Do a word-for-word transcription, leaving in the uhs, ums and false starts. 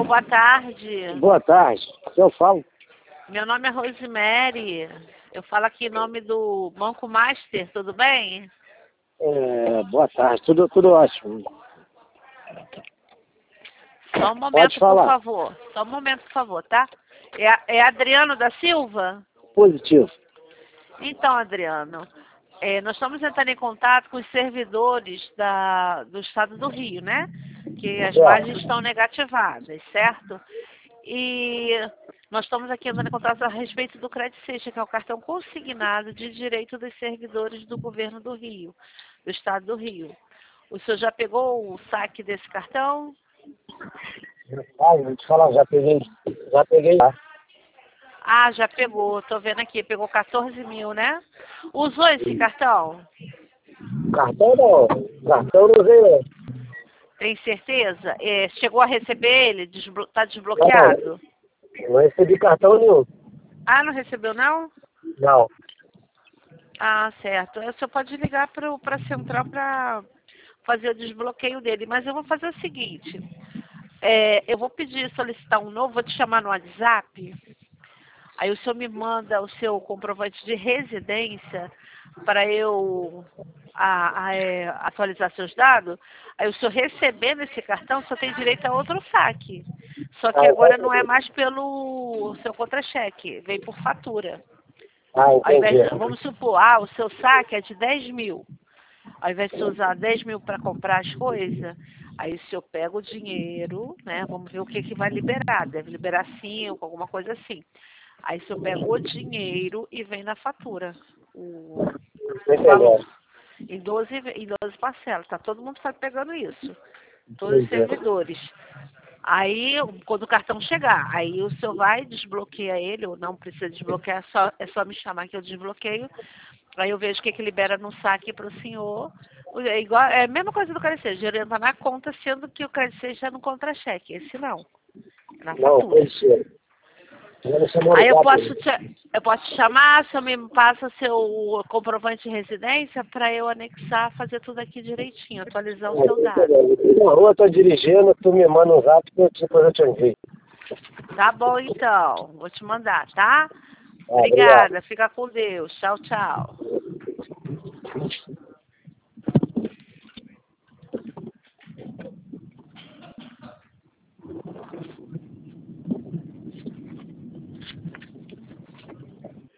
Alô, boa tarde. Boa tarde. Eu falo. Meu nome é Rosemary. Eu falo aqui em nome do Banco Master, tudo bem? É, boa tarde. Tudo, tudo ótimo. Só um momento, Pode por falar. favor. Só um momento, por favor, tá? É, é Adriano da Silva? Positivo. Então, Adriano, é, nós estamos entrando em contato com os servidores da, do estado do Rio, né? Que as É. margens estão negativadas, certo? E nós estamos aqui entrando em contato a respeito do Credit Seixas, que é o cartão consignado de direito dos servidores do governo do Rio, do estado do Rio. O senhor já pegou o saque desse cartão? Ah, eu vou te falar, já peguei. Já peguei. Já. Ah, já pegou, tô vendo aqui, pegou quatorze mil, né? Usou esse cartão? Cartão não. Cartão não usei não. Tem certeza? É, chegou a receber ele? Desblo tá desbloqueado? Não, não recebi cartão nenhum. Ah, não recebeu não? Não. Ah, certo. O senhor pode ligar para a central para fazer o desbloqueio dele. Mas eu vou fazer o seguinte. É, eu vou pedir, solicitar um novo, vou te chamar no WhatsApp. Aí o senhor me manda o seu comprovante de residência para eu a, a, é, atualizar seus dados. Aí o senhor recebendo esse cartão, só tem direito a outro saque. Só que Ah, agora não é entendi. mais pelo seu contra-cheque, vem por fatura. Ah, Ao invés entendi. de, vamos supor, ah, o seu saque é de dez mil. Ao invés de você usar dez mil para comprar as coisas, aí o senhor pega o dinheiro, né? Vamos ver o que, que vai liberar. Deve liberar cinco, alguma coisa assim. Aí o senhor pega o dinheiro e vem na fatura. O, Tô o valor. entendendo. Em doze, em doze parcelas. Tá todo mundo tá pegando isso. Todos os Entendi. servidores. Aí, quando o cartão chegar, aí o senhor vai, desbloqueia ele, ou não precisa desbloquear, é só, é só me chamar que eu desbloqueio. Aí eu vejo o que, que libera no saque para o senhor. É, igual, é a mesma coisa do Credit Seixas, o dinheiro entra na conta, sendo que o Credit Seixas é no contra-cheque. Esse não, é na Não, fatura. entendi. Agora você mora Aí eu lá, posso te, eu posso te chamar, se eu me passa seu comprovante de residência para eu anexar, fazer tudo aqui direitinho, atualizar o seu dado. Na rua eu tô dirigindo, tu me manda um zap que eu te- depois eu te envio. Tá bom então, vou te mandar, tá? Ah, obrigado. Obrigada, fica com Deus. Tchau, tchau.